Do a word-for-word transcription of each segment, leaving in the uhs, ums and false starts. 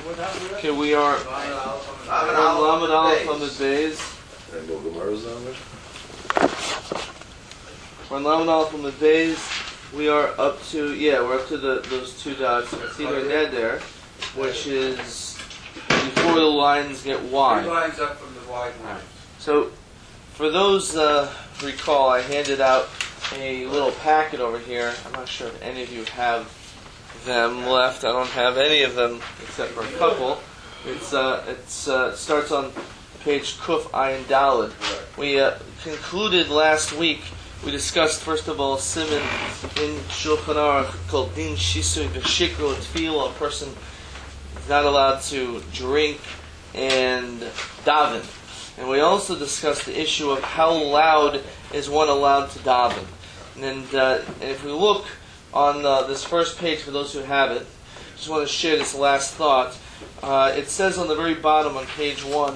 Okay, we are on Lamed Aleph on the Beis. And no Gemara's on there? We're on Lamed Aleph on the Beis. We are up to, yeah, we're up to the those two dots. It's either Neder, which is before the lines get wide. Three lines up from the wide line. So, for those uh, recall, I handed out a little packet over here. I'm not sure if any of you have them left. I don't have any of them except for a couple. It's uh, it's uh, starts on page Kuf Ayin Daled. We uh, concluded last week. We discussed first of all Siman in Shulchan Aruch called Din Shisui V'Shikru Tefillah. A person is not allowed to drink and daven. And we also discussed the issue of how loud is one allowed to daven. And, uh, and if we look on uh, this first page, for those who have it, just want to share this last thought. Uh, it says on the very bottom on page one,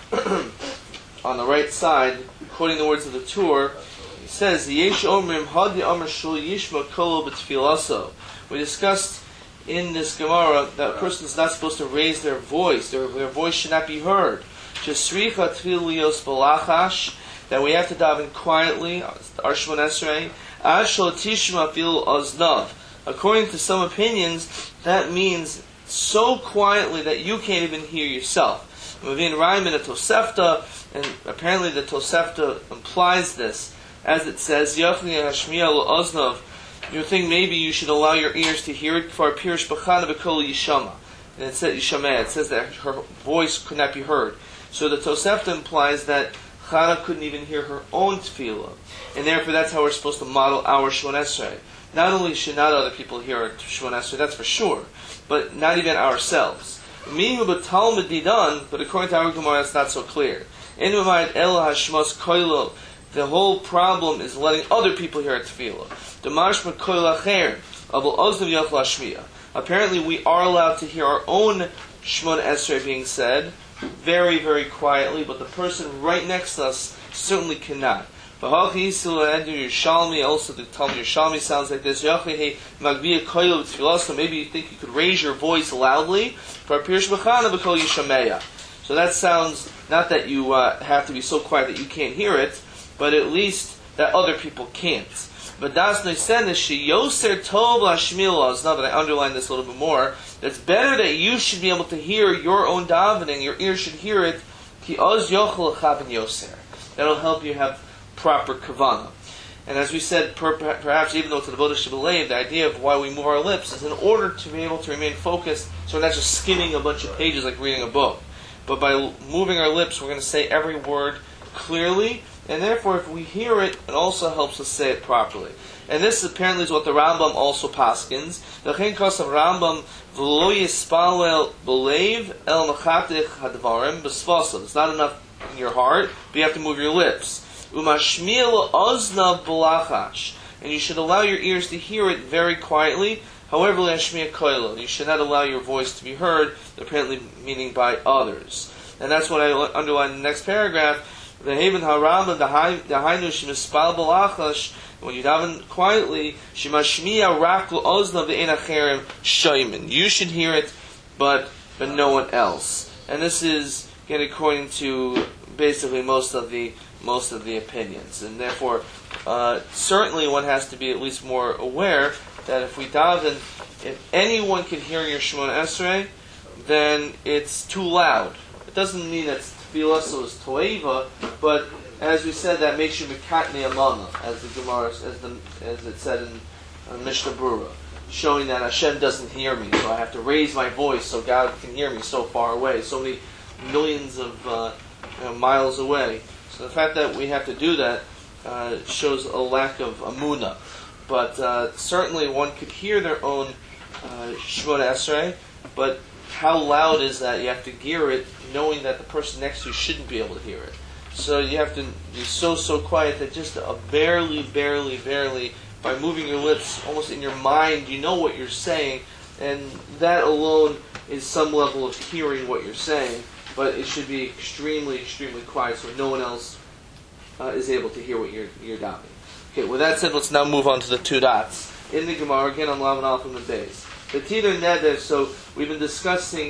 on the right side, quoting the words of the Tur, it says, "Yesh omrim hadi amar shul yishma kolo b'tfilaso." We discussed in this Gemara that a person is not supposed to raise their voice; their, their voice should not be heard. Shesricha tfilios balachash, that we have to daven quietly. Arshmon Esrei. Ashol tishma fil oznav. According to some opinions, that means so quietly that you can't even hear yourself. Mavin Raim in a Tosefta, and apparently the Tosefta implies this, as it says, Yachli hashmiya lo oznav. You think maybe you should allow your ears to hear it for pirish b'chana b'kol yishama. And it says yishameh. It says that her voice could not be heard. So the Tosefta implies that Chana couldn't even hear her own tefillah, and therefore that's how we're supposed to model our Shmon Esrei. Not only should not other people hear our Shmon Esrei, that's for sure, but not even ourselves. Mihu b'talmud didan, but according to our Gemara, that's not so clear. In Umayit el hashmos koilo, the whole problem is letting other people hear our tefillah. Demashma koil acher, abul oznav yachla shmiya. Apparently, we are allowed to hear our own Shmon Esrei being said very, very quietly, but the person right next to us certainly cannot. Also, the Talmud Yerushalmi sounds like this. Maybe you think you could raise your voice loudly. So that sounds, not that you uh, have to be so quiet that you can't hear it, but at least that other people can't. But that's now that I underline this a little bit more, it's better that you should be able to hear your own davening, your ears should hear it. That'll help you have proper kavanah. And as we said, per, perhaps even though it's the Vodah Shibbolei, the idea of why we move our lips is in order to be able to remain focused, so we're not just skimming a bunch of pages like reading a book. But by moving our lips, we're going to say every word clearly, and therefore if we hear it, it also helps us say it properly. And this apparently is what the Rambam also paskins. The Chen Kos of Rambam, v'lo yispalel b'leiv el machatich hadvarim b'svasav. It's not enough in your heart, but you have to move your lips. Umashmiel oznav b'lachash. And you should allow your ears to hear it very quietly. However, l'ashmiya koilo. You should not allow your voice to be heard, apparently meaning by others. And that's what I underline in the next paragraph. The Haven HaRambam, the Hainu Shemispal b'lachash. When you daven quietly, Shemashmiya rakl oznav ve'enacherem shaymin. You should hear it, but but no one else. And this is again according to basically most of the most of the opinions, and therefore uh, certainly one has to be at least more aware that if we daven, if anyone can hear your Shmon Esrei, then it's too loud. It doesn't mean that tefillah so is toeva, but as we said, that makes you mikatnei amana, as the Gemara, as the as it said in uh, Mishnah Brura, showing that Hashem doesn't hear me, so I have to raise my voice so God can hear me so far away, so many millions of uh, you know, miles away. So the fact that we have to do that uh, shows a lack of amuna. But uh, certainly one could hear their own uh, Shmon Esrei, but how loud is that? You have to gear it, knowing that the person next to you shouldn't be able to hear it. So you have to be so, so quiet that just a barely, barely, barely, by moving your lips, almost in your mind, you know what you're saying, and that alone is some level of hearing what you're saying, but it should be extremely, extremely quiet so no one else uh, is able to hear what you're, you're davening. Okay, with that said, let's now move on to the two dots. In the Gemara, again on Lamed Aleph and the Beis. The Titer Neder, so we've been discussing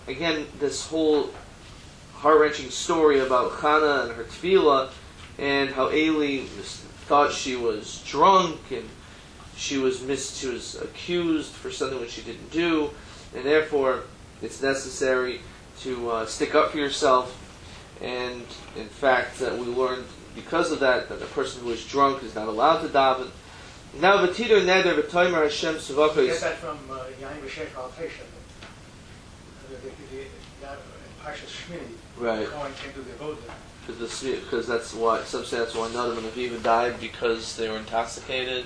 again, this whole heart-wrenching story about Chana and her tefillah, and how Eli thought she was drunk, and she was mis- she was accused for something which she didn't do, and therefore it's necessary to uh, stick up for yourself. And in fact, uh, we learned because of that that a person who is drunk is not allowed to daven. Now, v'tider neder v'toimer Hashem Tzavakos. You get that from uh, Yain V'Shech Al Tesha, the the the Parshas Shmini. Right. Going into the Avodah. Because because that's why some say that's why Nadab and Aviva died, because they were intoxicated.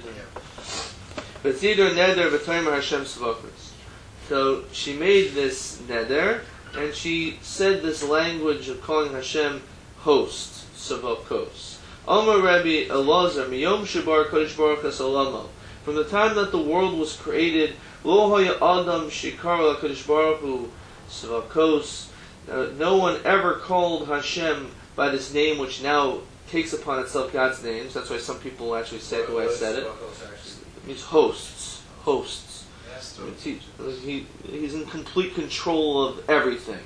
V'tider neder v'toimer Hashem Tzavakos. So she made this neder, and she said this language of calling Hashem host, Savokos. Amar Rabbi Elazar, Miyom Shabar Kodesh Baruch Hasalamo. From the time that the world was created, Lo Haya Adam Shikar LaKodesh Baruch Hu Savokos. No one ever called Hashem by this name, which now takes upon itself God's names. That's why some people actually say it the way I said it. It means hosts. Hosts. He, he, he's in complete control of everything.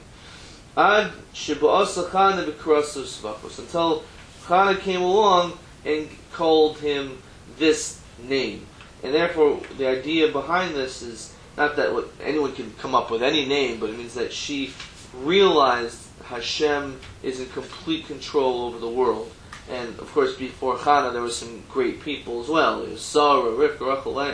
Ad Shiba'asa Chana B'Karasu Svakos. Until Chana came along and called him this name. And therefore, the idea behind this is not that what, anyone can come up with any name, but it means that she realized Hashem is in complete control over the world. And of course, before Chana, there were some great people as well. There was Sarah, Rivka, Rachel.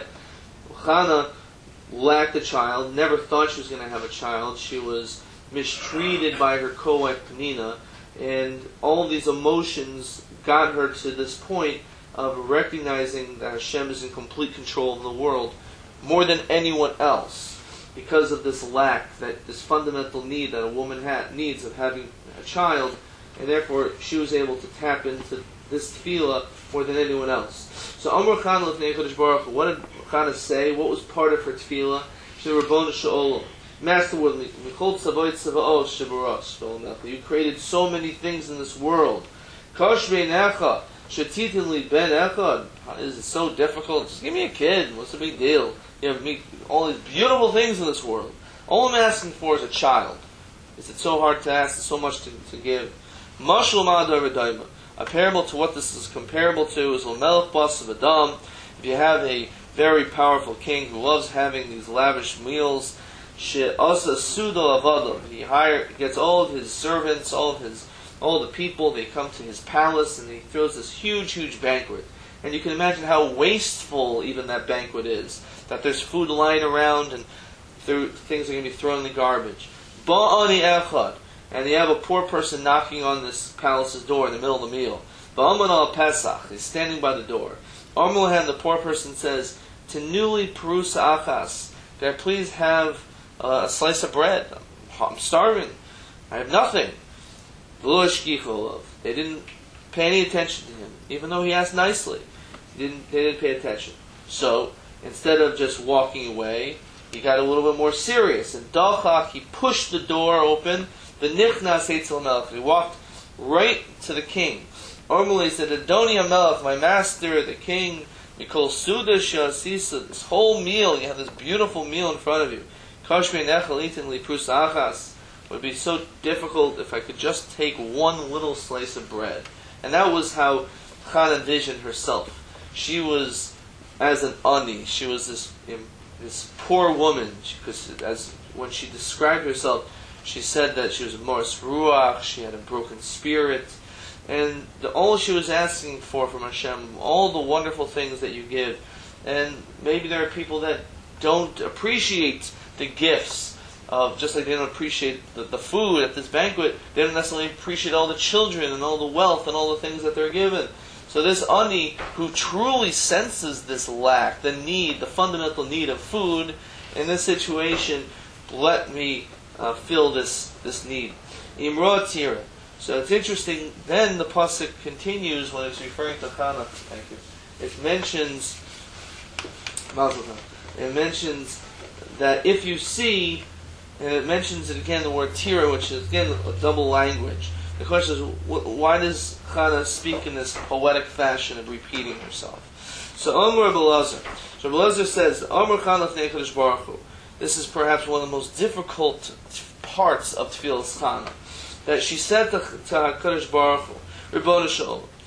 Chana lacked a child, never thought she was going to have a child. She was mistreated by her co-wife Penina, and all of these emotions got her to this point of recognizing that Hashem is in complete control of the world more than anyone else, because of this lack, that this fundamental need that a woman ha- needs of having a child, and therefore she was able to tap into this tefillah more than anyone else. So Amar Chana L'fnei Kodesh Baruch Hu, what did Chana say? What was part of her tefillah? She said, Rabbonu Sha'olam, Master Word, Michol Tzavoit Tzavaos Shabaros Sh'olam. You created so many things in this world. Kosh Beinecha Shetitin Li Ben Echad. Is it so difficult? Just give me a kid. What's the big deal? You have me all these beautiful things in this world. All I'm asking for is a child. Is it so hard to ask? There's so much to, to give. Mashal Ma'adar V'Daima. A parable to what this is comparable to is L'melech Bas of Adam. If you have a very powerful king who loves having these lavish meals, She'asa Sudo Avadam. He hire, gets all of his servants, all of his, all the people. They come to his palace, and he throws this huge, huge banquet. And you can imagine how wasteful even that banquet is. That there's food lying around, and th- things are going to be thrown in the garbage. Ba'ani Echad. And you have a poor person knocking on this palace's door in the middle of the meal. Ba'aman al Pesach. He's standing by the door. Armulahan, the poor person, says, Tenuli Perusa Achas. Can I please have uh, a slice of bread? I'm starving. I have nothing. They didn't pay any attention to him, even though he asked nicely. They didn't, they didn't pay attention. So, instead of just walking away, he got a little bit more serious. And Dalchak, he pushed the door open. The Nichnas Eitzel Melech. He walked right to the king. Ormulay said, Adoni HaMelech, my master, the king, Mikol Suda Shasisa, this whole meal, you have this beautiful meal in front of you. Kashmei Nechel Itin Li Prus Achas. It would be so difficult if I could just take one little slice of bread. And that was how Chana envisioned herself. She was as an ani. She was this this poor woman. Because as when she described herself, she said that she was a Moris Ruach, she had a broken spirit, and the, all she was asking for from Hashem, all the wonderful things that you give. And maybe there are people that don't appreciate the gifts of, just like they don't appreciate the, the food at this banquet, they don't necessarily appreciate all the children and all the wealth and all the things that they're given. So this ani, who truly senses this lack, the need, the fundamental need of food, in this situation, let me Uh, fill this this need. Imra tira. So it's interesting. Then the pasuk continues when it's referring to Chana. Thank you. It mentions it mentions that if you see, and it mentions it again, the word tira, which is again a double language. The question is, why does Chana speak in this poetic fashion of repeating herself? So Amar Belazar. So Belazar says, Amar Chana L'fnei Kodesh Baruch Hu. This is perhaps one of the most difficult parts of Tfilas Chana. That she said to, to HaKadosh Baruch Hu, Ribono Shel Olam,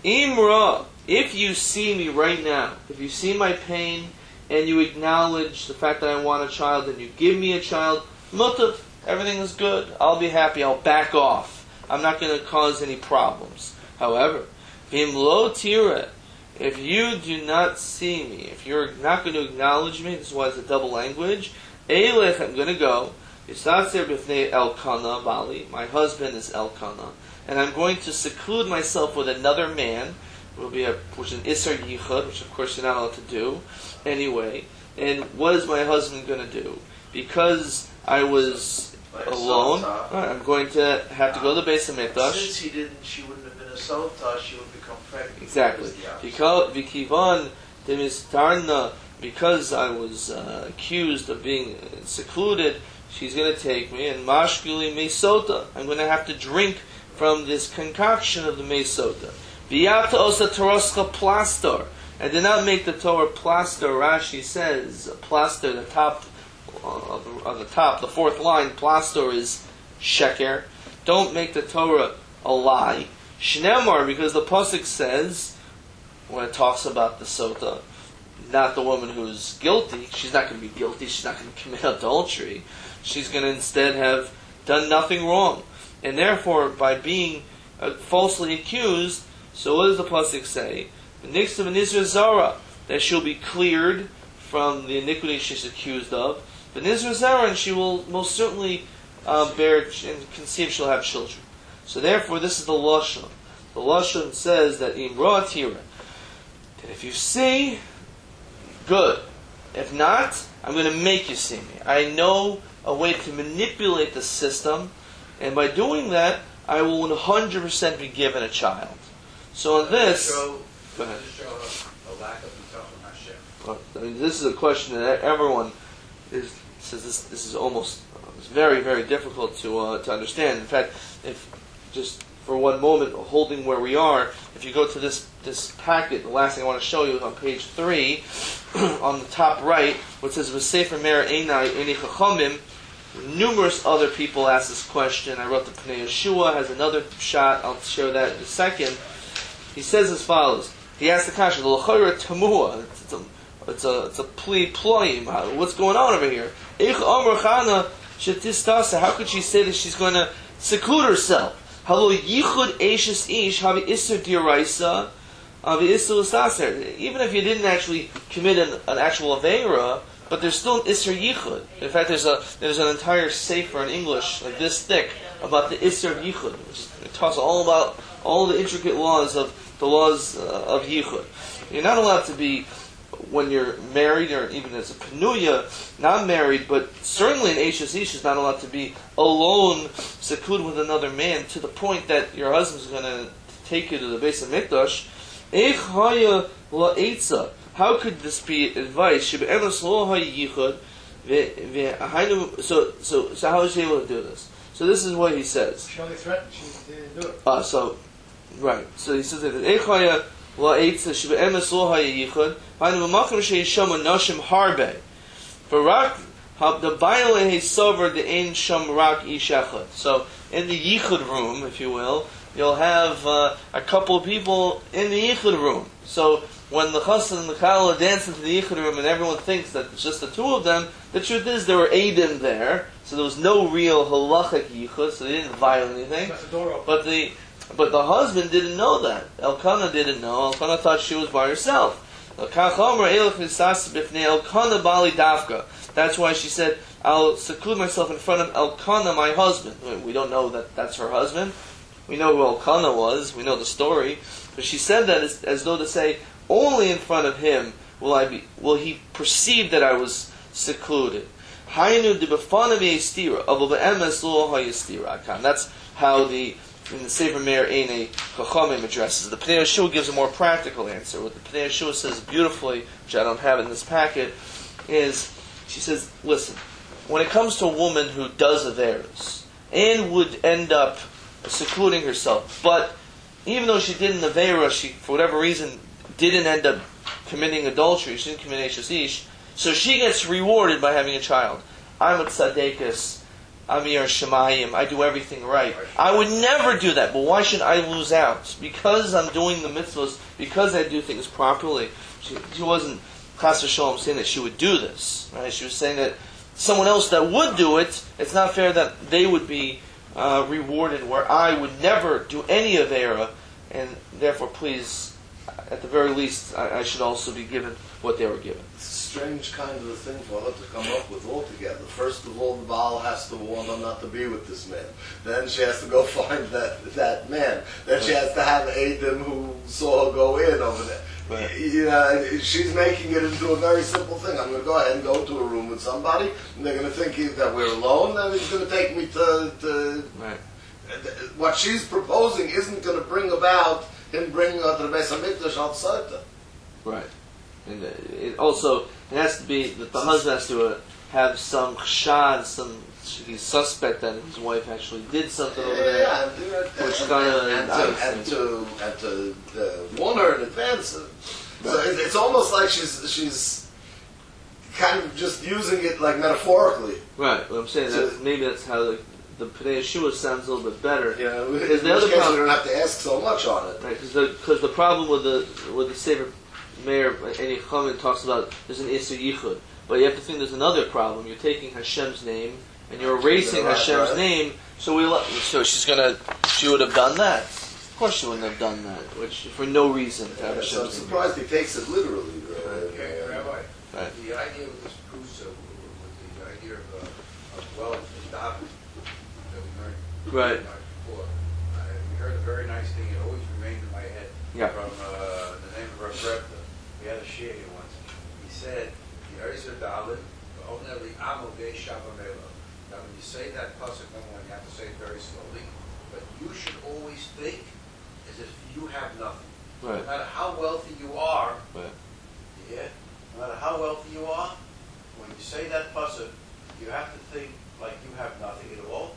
Imra, if you see me right now, if you see my pain, and you acknowledge the fact that I want a child, and you give me a child, mutav, everything is good. I'll be happy. I'll back off. I'm not going to cause any problems. However, Vim lo tira, if you do not see me, if you're not going to acknowledge me, this is why it's a double language, Eilech, I'm going to go. Yisatzir b'fnei Elkanah Bali, my husband is Elkanah, and I'm going to seclude myself with another man, will be a, which is an Isser Yichud, which of course you're not allowed to do anyway. And what is my husband going to do? Because I was Like alone, Sotah. right, I'm going to have to go to the Beis HaMikdash. Since he didn't, she wouldn't have been a Sotah, she would become pregnant. Exactly. That was the opposite. Because Vikivan Demistarna, because I was uh, accused of being uh, secluded, she's going to take me, and Mashkili Mesota, I'm going to have to drink from this concoction of the Mesota. V'yata osa Toroscha plaster. I did not make the Torah plaster. Rashi says plaster. The top uh, of the, on the top, the fourth line, plaster is sheker. Don't make the Torah a lie. Shnemar, because the pasuk says when it talks about the sota, not the woman who's guilty. She's not going to be guilty. She's not going to commit adultery. She's going to instead have done nothing wrong, and therefore, by being uh, falsely accused. So what does the pasuk say? The next of an Nizra Zara, that she'll be cleared from the iniquity she's accused of. The Nizra Zara, and she will most certainly uh, bear and conceive. She'll have children. So therefore, this is the lashon. The lashon says that Imra Tira, that if you see, good. If not, I'm going to make you see me. I know a way to manipulate the system, and by doing that, I will one hundred percent be given a child. So on this, show, go ahead. show a, a lack of bitachon Hashem. Well, I mean, this is a question that everyone is, says this. This is almost uh, it's very, very difficult to uh, to understand. In fact, if just for one moment, holding where we are, if you go to this this packet, the last thing I want to show you is on page three, on the top right, which says "V'sefer Mer Einai Eini Chachamim." Numerous other people ask this question. I wrote the Pnei Yeshua has another shot. I'll share that in a second. He says as follows. He asks the kasha, the l'chayra tamua. It's a, it's a, it's a plea ployim. What's going on over here? Ich amar chana shetistasa. How could she say that she's going to seclude herself? Halo yichud eishes ish havi iser diraisa havi iser l'saser. Even if you didn't actually commit an, an actual aveira, but there's still an iser yichud. In fact, there's a there's an entire sefer in English like this thick about the iser yichud, which it talks all about all the intricate laws of the laws uh, of yichud. You're not allowed to be, when you're married, or even as a penuya, not married, but certainly an Eishes Ish is not allowed to be alone, secluded with another man, to the point that your husband's going to take you to the Beis HaMikdash. Eich haya la'etza. How could this be advice? So, so, so how is she able to do this? So this is what he says. She only threatened, she didn't do it. Uh, so, right. So he says that Echaya la'etza shebe'emes lo hayichud ha'inu b'makom she'yisham nashim harbe v'rak the bayale hesover the ein sham rak ish echad. So in the yichud room, if you will, you'll have uh, a couple of people in the yichud room. So when the chassan and the kala dance into the yichud room and everyone thinks that it's just the two of them, the truth is there were eidim there, so there was no real halachic yichud, so they didn't violate anything. Left the door open. But the but the husband didn't know that. Elkanah didn't know. Elkanah thought she was by herself. That's why she said, I'll seclude myself in front of Elkanah, my husband. We don't know that that's her husband. We know who Elkanah was. We know the story. But she said that as, as though to say, only in front of him will I be. Will he perceive that I was secluded? That's how the in the Sefer Meir Einei Chachamim addresses it. The Pnei Yeshua gives a more practical answer. What the Pnei Yeshua says beautifully, which I don't have in this packet, is she says, listen, when it comes to a woman who does averos and would end up secluding herself, but even though she did an avera, she for whatever reason didn't end up committing adultery, she didn't commit Eishes Ish, so she gets rewarded by having a child. I'm a tzaddikus. Amir Shemayim, I do everything right. I would never do that, but why should I lose out? Because I'm doing the mitzvahs, because I do things properly. She, she wasn't Chas v'sholom saying that she would do this. Right? She was saying that someone else that would do it, it's not fair that they would be uh, rewarded where I would never do any Avera, and therefore please, at the very least, I, I should also be given what they were given. It's a strange kind of a thing for her to come up with altogether. First of all, the Baal has to warn her not to be with this man. Then she has to go find that that man. Then she has to have Adam who saw her go in over there. Right. You know, she's making it into a very simple thing. I'm going to go ahead and go to a room with somebody, and they're going to think that we're alone, and he's going to take me to... to Right. What she's proposing isn't going to bring about him bringing her to the Beis HaMikdash al Tzorta. Right. And uh, it also, it has to be that the husband has to uh, have some chshad, some he's suspect that his wife actually did something over there. Yeah, and, uh, Which and, kinda- and, I to, understand. and to and to uh, warn her in advance. Uh, So Right. it, it's almost like she's she's kind of just using it like metaphorically. Right. What I'm saying So- that maybe that's how the the Pnei Yeshua sounds a little bit better. You know, in Because which the other case we problem, don't have to ask so much on it. right? Because the because the problem with the with the Sefer Meir Any Chamin talks about there's an Isu Yichud, but you have to think there's another problem. You're taking Hashem's name and you're erasing Right, Hashem's right. name. So we lo- so she's gonna she would have done that. Of course she wouldn't have done that, which for no reason to have Yeah, so I'm Hashem's name. surprised he takes it literally. Uh, Okay, Rabbi, Right. the idea with this Prusa, with the idea of, uh, of well, the davening that we learned Right. before, uh, we heard a very nice thing, it always remained in my head, Yeah. from uh, the name of our Rebbe. We had a shia here once. He said, the Ezer Dalit, only Amodei Shavamela. Now when you say that pasuk, number one, you have to say it very slowly, but you should always think as if you have nothing. Right. No matter how wealthy you are, Right. yeah, no matter how wealthy you are, when you say that pasuk, you have to think like you have nothing at all.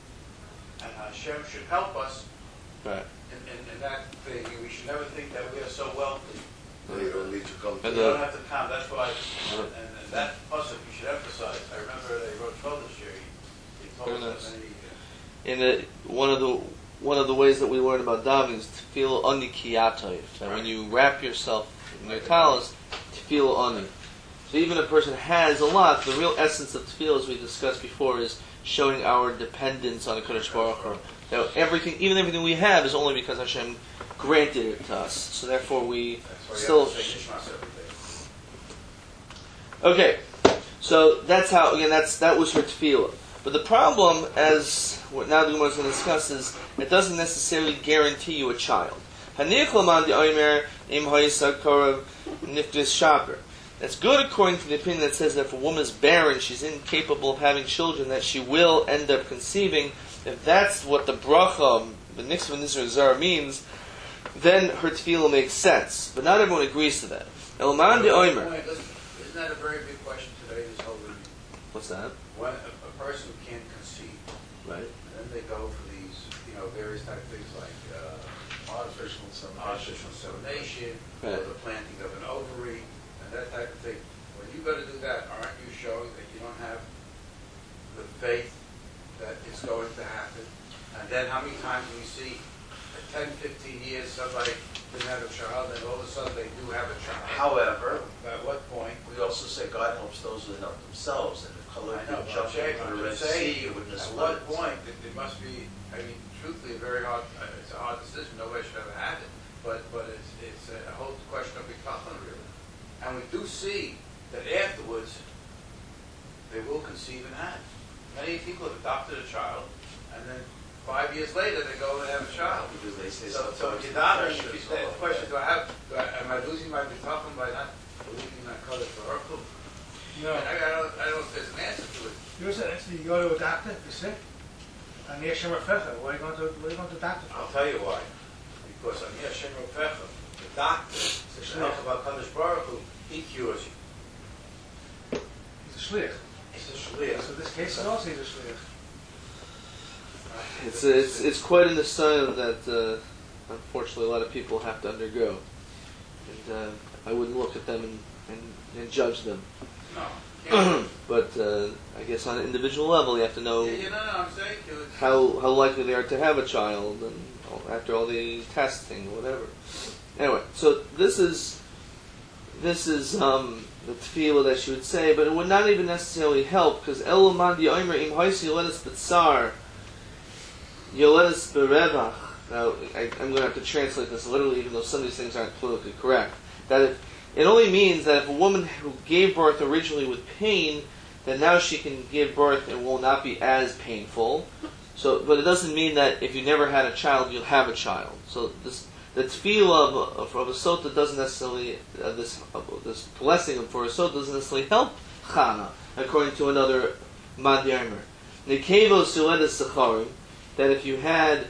And Hashem should help us Right. in, in, in that thing. We should never think that we are so wealthy. You don't need to come to And You the- don't have to count. That's why, and, and that pasuk you should emphasize. I remember they wrote Torah this year. He, he told Very us nice. that many. In the, one of the one of the ways that we learn about davening is to feel ani kiyatayv. That when you wrap yourself in your talis, to feel ani. So even if a person has a lot, the real essence of tefillah, as we discussed before, is showing our dependence on the Kodesh Baruch Hu. That everything, even everything we have, is only because Hashem granted it to us. So therefore, we That's why you still. have to say Nishmas every day. Okay, so that's how again. That's that was her tefillah. But the problem, as what now the Gemara is going to discuss, is it doesn't necessarily guarantee you a child. Hanich laman di omer im ha'yisa korav niftis shaper. That's good according to the opinion that says that if a woman is barren, she's incapable of having children, that she will end up conceiving. If that's what the bracha, the nixva nizar zara means, then her tefillah makes sense. But not everyone agrees to that. Elman di omer. Wait, listen, isn't that a very big question today? This whole reading? What's that? When a, a person can't conceive, Right. and then they go for these, you know, various type of things like uh, artificial insemination. artificial insemination, Right. or the planting of an ovary, and that type of thing. When you go to do that, aren't you showing that you don't have the faith that it's going to happen? And then how many times do we see at ten, fifteen years somebody didn't have a child, and all of a sudden they do have a child? However, At what point? we also say God helps those who help themselves, and if Kalil I know, could but jump I'm saying, into the I'm Red just saying, Sea, it would miss at what limits. point, it, it must be, I mean, truthfully, a very hard, uh, it's a hard decision, nobody should ever have it, but, but it's, it's a whole question of bitachon, really. And we do see that afterwards, they will conceive and have. Many people have adopted a child, and then five years later, they go and have a child. Because they say So, so sometimes if you're not, if profession you is say, all the question, that. do I have, do I, am I losing my bitachon by not believing in that color for her? No. I, I don't, I don't know if there's an answer to it. You said you go to a doctor, you're sick, and you're Hashem Rafecha. Why are you going to, why are you going to the doctor for? I'll tell you why. Because I'm here, Shem Rofecha, the doctor, the Shlich about Kadosh Baruch Hu, he cures you. He's a shliach. He's a Shlich. So this case is also he's a shliach. It's it's it's quite an asylum that uh, unfortunately a lot of people have to undergo, and uh, I wouldn't look at them and, and, and judge them. No. Yeah. but uh, I guess on an individual level, you have to know Yeah, you know, I'm saying to you, it's- how how likely they are to have a child, and after all the testing or whatever. Anyway, so this is this is um, the tefillah that she would say, but it would not even necessarily help because Eloman di Omer im Haisi Yoledes B'Tsar Yoledes B'Revach. Now I, I'm going to have to translate this literally, even though some of these things aren't politically correct. That if, it only means that if a woman who gave birth originally with pain, then now she can give birth and will not be as painful. So, but it doesn't mean that if you never had a child, you'll have a child. So this, the tefillah of, of a sota doesn't necessarily, uh, this uh, this blessing for a sota doesn't necessarily help Chana, according to another Madyamer. Nekevos Yoledes Secharim, that if you had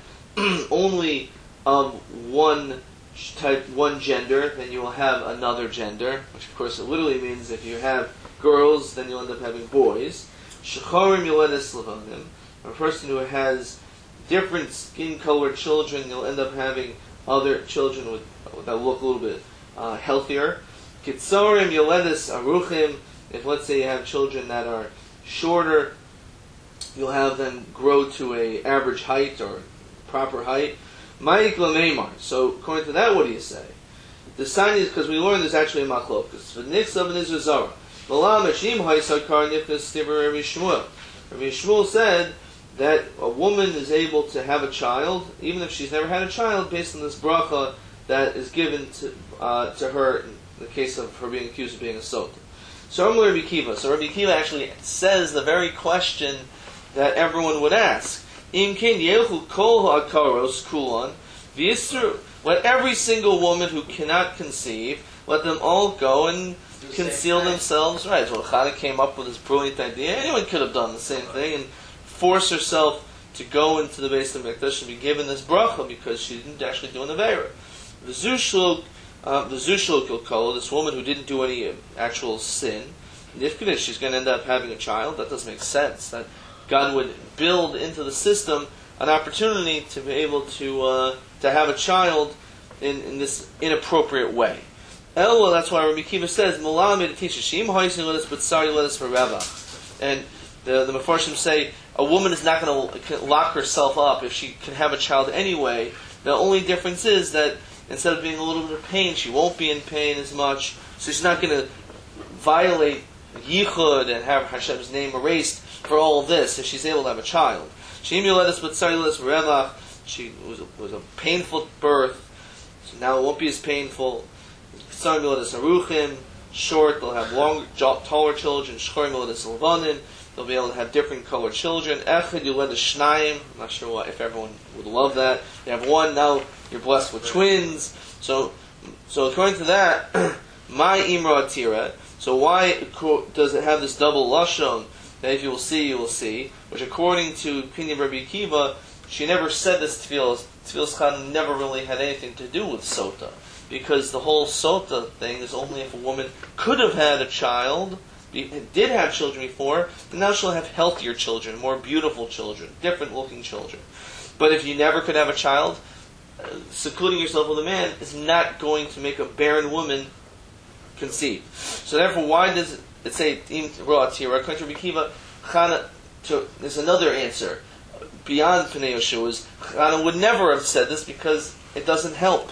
only of one type, one gender, then you will have another gender, which of course it literally means if you have girls, then you'll end up having boys. Shecharim Yoledes Levanim, a person who has different skin-colored children, you'll end up having other children with that look a little bit uh, healthier. Kitzorim Yoledes Aruchim, if let's say you have children that are shorter, you'll have them grow to a average height or proper height. Ma'ik Lameimar. So according to that, what do you say? The sign is, because we learned there's actually a machlokas. V'nixav and Izrazara. Malam Hashim Haisakar Nifkas Tiber Rabbi Shmuel. Rabbi Shmuel said that a woman is able to have a child, even if she's never had a child, based on this bracha that is given to uh, to her in the case of her being accused of being a sota. So Rabbi Kiva. So Rabbi Kiva actually says the very question that everyone would ask. Imkin Yehu Kol Ha'akaros Kulon V'Yisru. Let every single woman who cannot conceive, let them all go and Do the conceal same thing. themselves. Right. So Chana came up with this brilliant idea. Anyone could have done the same thing and force herself to go into the base of Mikdash and be given this bracha because she didn't actually do an avera. The Zushluk, uh, the Zushluk Kilkola, this woman who didn't do any uh, actual sin, if she's going to end up having a child, that doesn't make sense. That God would build into the system an opportunity to be able to uh, to have a child in, in this inappropriate way. Elwa, that's why Rabbi Kiva says, Mulam made a teacher, Shim hoisin let us but sorry let us for Rabba. And the the Mefarshim say a woman is not going to lock herself up if she can have a child anyway. The only difference is that instead of being a little bit of pain, she won't be in pain as much. So she's not going to violate Yichud and have Hashem's name erased for all of this if she's able to have a child. Shim Yoledes B'Tzar Yoledes Revach. She was a, was a painful birth, so now it won't be as painful. Tzar Yoledes Aruchim, short. They'll have long, taller children. Shchorim Yoledes Levanim. They'll be able to have different colored children. Echad Yoledes Shnayim. I'm not sure why, if everyone would love that. You have one, now you're blessed with twins. So, so according to that, my Imra Atira. So why does it have this double lashon? That if you will see, you will see. Which according to Pinyin Rabbi Akiva, she never said this tefillah. Tefillah Chana never really had anything to do with sota. Because the whole sota thing is only if a woman could have had a child, did have children before, then now she'll have healthier children, more beautiful children, different looking children. But if you never could have a child, uh, secluding yourself with a man is not going to make a barren woman conceive. So therefore, why does it say Im Ro'at Tira? According to Rabbi Kiva, Chana, to, there's another answer beyond Pnei Yeshua's. Chana would never have said this because it doesn't help.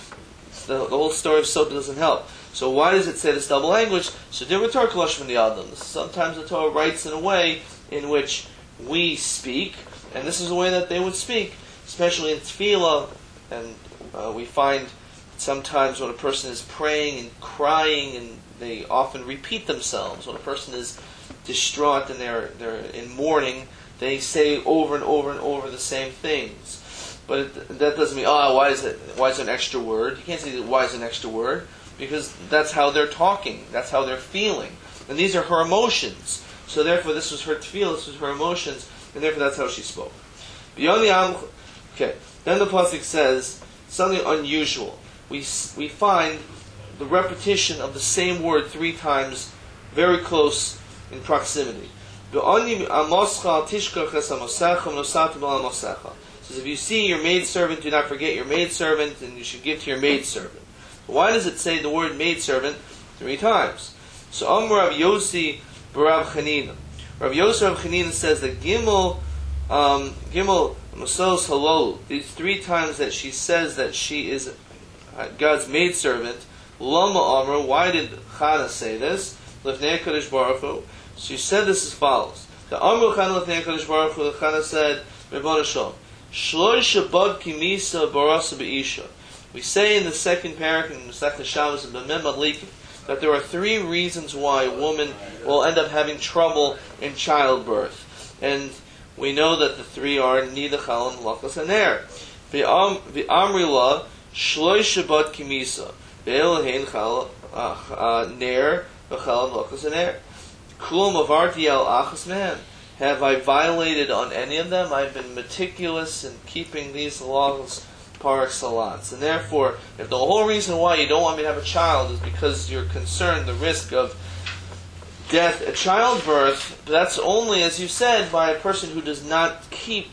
The, the whole story of Sota doesn't help. So why does it say this double language? So sometimes the Torah writes in a way in which we speak, and this is the way that they would speak, especially in Tefillah, and uh, we find sometimes when a person is praying and crying, and they often repeat themselves. When a person is distraught and they're they're in mourning, they say over and over and over the same things. But it, that doesn't mean, oh, why is it? Why is it an extra word? You can't say why is it an extra word, because that's how they're talking, that's how they're feeling, and these are her emotions. So therefore, this was her tefillah, this was her emotions, and therefore that's how she spoke. Beyond the am, okay. Then the pasuk says something unusual. We we find the repetition of the same word three times, very close in proximity. Says if you see your maidservant, do not forget your maidservant, and you should give to your maidservant. Why does it say the word maidservant three times? So Amr Rav Yossi Barav Chanina. Rav Yosef Rav Chanina says that Gimel, um, Gimel Masos Halol, these three times that she says that she is God's maidservant, Lama Amr, why did Chana say this? Lefnei Kadosh Baruch Hu. She said this as follows. The Amr Chana Lefnei Kadosh Baruch Hu, Chana said, Rebbeinu Shalom, Shloi Shabbat Kimisa Barasa Be'isha. We say in the second parak in Masechet Shabbos and B'mem Adlikim that there are three reasons why a woman will end up having trouble in childbirth. And we know that the three are Nida, Chal, and Lakas, and Ner. V'amrila Shloi Shabbat Kimisa Ve'elahein Chal, Ner, V'chal, and Lakas, and Ner. Klum Avarti El Achas Mehem. Have I violated on any of them? I've been meticulous in keeping these laws par excellence. And therefore, if the whole reason why you don't want me to have a child is because you're concerned the risk of death at childbirth, that's only, as you said, by a person who does not keep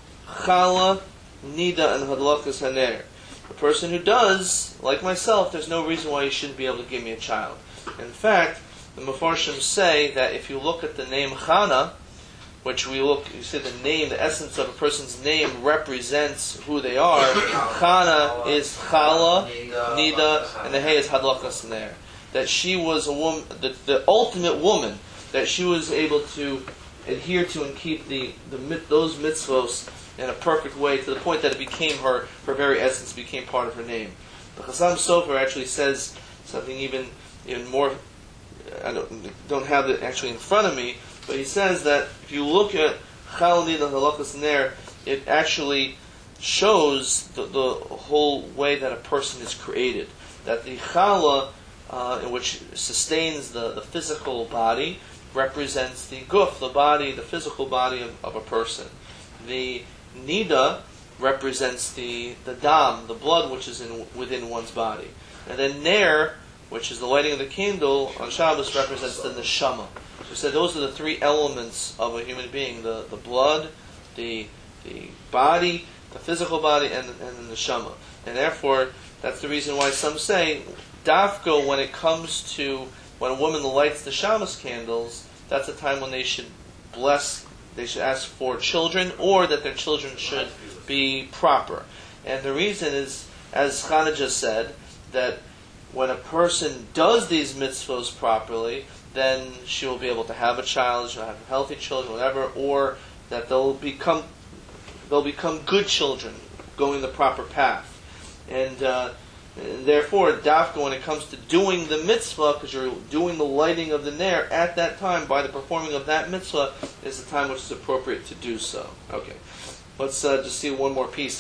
Chala, Nida, and Hadlakas Haner. A person who does, like myself, there's no reason why you shouldn't be able to give me a child. In fact, the Mefarshim say that if you look at the name Chana, which we look, you see the name, the essence of a person's name represents who they are. Chana is Chala, Nida, and the Hey is Hadlakas Ner. That she was a woman, the, the ultimate woman, that she was able to adhere to and keep the, the those mitzvos in a perfect way to the point that it became her, her very essence became part of her name. The Chasam Sofer actually says something even even more. I don't, don't have it actually in front of me. But he says that if you look at Chal Nida Halakas Ner, it actually shows the, the whole way that a person is created. That the Chala, uh, which sustains the, the physical body, represents the guf, the body, the physical body of, of a person. The Nida represents the, the dam, the blood which is in within one's body. And then Ner, which is the lighting of the candle on Shabbos, represents the neshama. So we said those are the three elements of a human being: the, the blood, the the body, the physical body, and and the neshama. And therefore, that's the reason why some say dafko, when it comes to when a woman lights the Shabbos candles, that's a time when they should bless, they should ask for children, or that their children should be proper. And the reason is, as Chana just said, that when a person does these mitzvos properly, then she will be able to have a child, she'll have healthy children, whatever, or that they'll become they'll become good children, going the proper path. And, uh, and therefore, dafka, when it comes to doing the mitzvah, because you're doing the lighting of the ner, at that time, by the performing of that mitzvah, is the time which is appropriate to do so. Okay, let's uh, just see one more piece.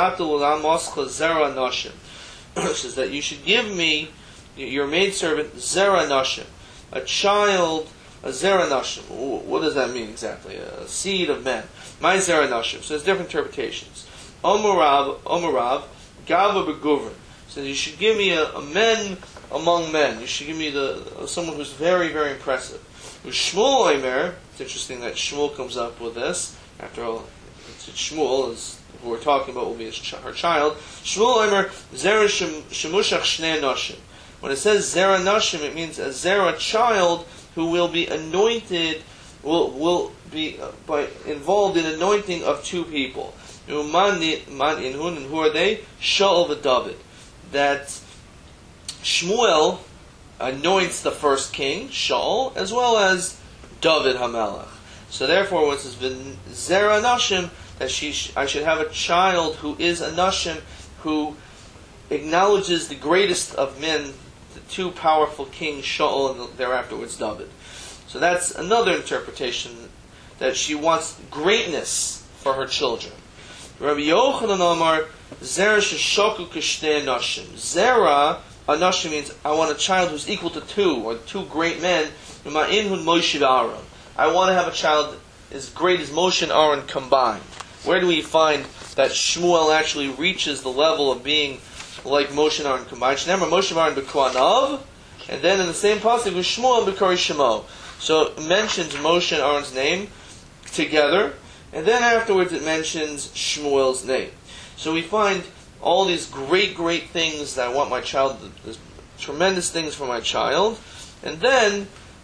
It says that you should give me, your maidservant, zera nashim, a child, a zera nashim. What does that mean exactly? A seed of men. My zera nashim. So there's different interpretations. Omarav, Omarav, gava beguvrin. So you should give me a, a men among men. You should give me the uh, someone who's very, very impressive. Shmuel Omer. It's interesting that Shmuel comes up with this. After all, it's Shmuel is who we're talking about will be his ch- her child. Shmuel Omer zera shemushach shnei nashim. When it says zera nashim, it means a zera child who will be anointed, will will be uh, by involved in anointing of two people. Man inhun, and who are they? Shaul v'David. That Shmuel anoints the first king, Shaul, as well as David Hamelech. So therefore, when it says zera nashim, that she sh- I should have a child who is a nashim, who acknowledges the greatest of men, the two powerful kings, Shaul and thereafterwards David. So that's another interpretation, that she wants greatness for her children. Rabbi Yochanan Amar, Zera sheshoku kishtei nashim. Zera, a nashim means I want a child who's equal to two, or two great men. Ma'inhun Moshe v'Aaron. I want to have a child as great as Moshe and Aaron combined. Where do we find that Shmuel actually reaches the level of being like Moshe and Aaron combined? Remember, Moshe and Aaron b'koanav, and then in the same passage with Shmuel b'kari Shemo. So it mentions Moshe and Aaron's name together, and then afterwards it mentions Shmuel's name. So we find all these great, great things that I want my child, there's tremendous things for my child, and then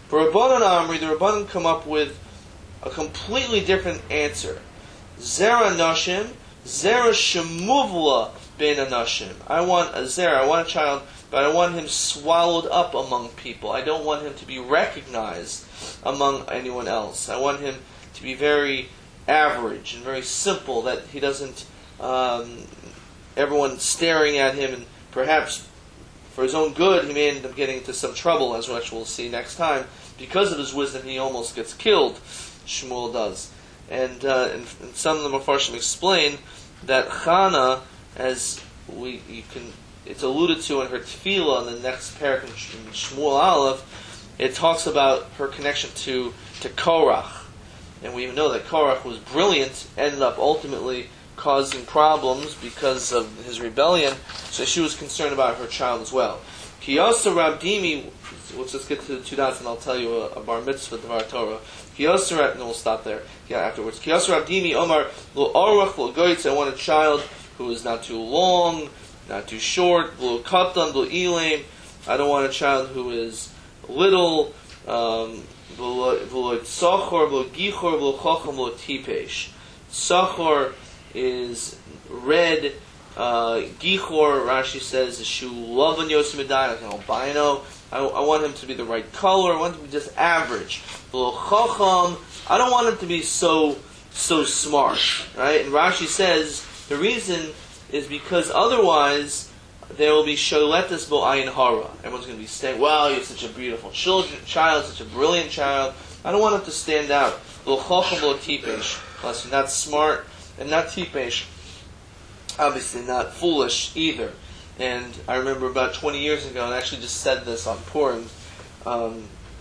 For Rabbanan Amri, the Rabbanan come up with a completely different answer. Zera Nashim, Zera Shemuvla Ben Anashim. I want a Zera, I want a child, but I want him swallowed up among people. I don't want him to be recognized among anyone else. I want him to be very average and very simple, that he doesn't, um, everyone staring at him, and perhaps for his own good, he may end up getting into some trouble, as we'll see next time. Because of his wisdom, he almost gets killed, Shmuel does. And, uh, and, and some of the Mefarshim explain that Chana, as we you can, it's alluded to in her tefillah in the next parak in Shmuel Aleph, it talks about her connection to, to Korach. And we know that Korach was brilliant, ended up ultimately causing problems because of his rebellion, so she was concerned about her child as well. Kiyasa Rabdimi, let's just get to the two dots and I'll tell you a, a bar mitzvah Devar Torah. Kiyasa Rab, and we'll stop there. Yeah, afterwards. Kiyasa Rabdimi Omar Lo Orach Lo Goitz. I want a child who is not too long, not too short. Lo Katan Lo Elam. I don't want a child who is little. Um, V'lo Tzachor V'lo Gichor V'lo Chacham V'lo Tipesh. Tzachor is red. Uh, Gichor, Rashi says, is Shu Lavan Yosemidai, like an albino. I, I want him to be the right color. I want him to be just average. V'lo Chacham, I don't want him to be so so smart, right? And Rashi says the reason is because otherwise there will be sholetas bo ayin hara. Everyone's going to be saying, "Wow, you're such a beautiful children, child, such a brilliant child." I don't want him to stand out. V'lo Chacham v'lo tipesh. Plus, you're not smart and not tipesh. Obviously, not foolish either. And I remember about twenty years ago, and I actually just said this on Purim, um,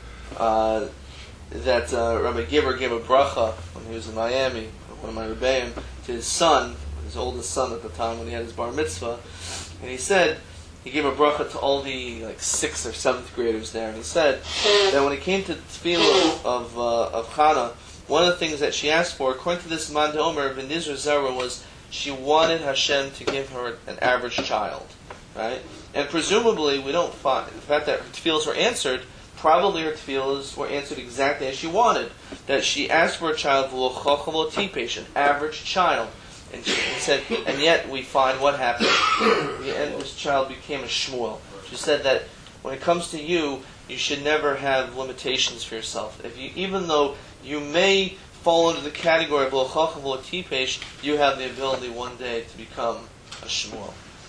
uh, that uh, Rabbi Gibber gave a bracha when he was in Miami, one of my rebbeim, to his son, his oldest son at the time when he had his bar mitzvah, and he said, he gave a bracha to all the like sixth or seventh graders there, and he said that when it came to the tefillah of uh, of Chana, one of the things that she asked for, according to this Man Omer of Nizar Zara, was she wanted Hashem to give her an average child, right? And presumably, we don't find the fact that her tefillahs were answered. Probably her tefillahs were answered exactly as she wanted. That she asked for a child, v'lo chacham v'lo tipesh, an average child, and she said, and yet we find what happened. And this child became a Shmuel. She said that when it comes to you, you should never have limitations for yourself. If you, even though you may fall into the category of v'lo chacham v'lo tipesh, you have the ability one day to become a Shmuel.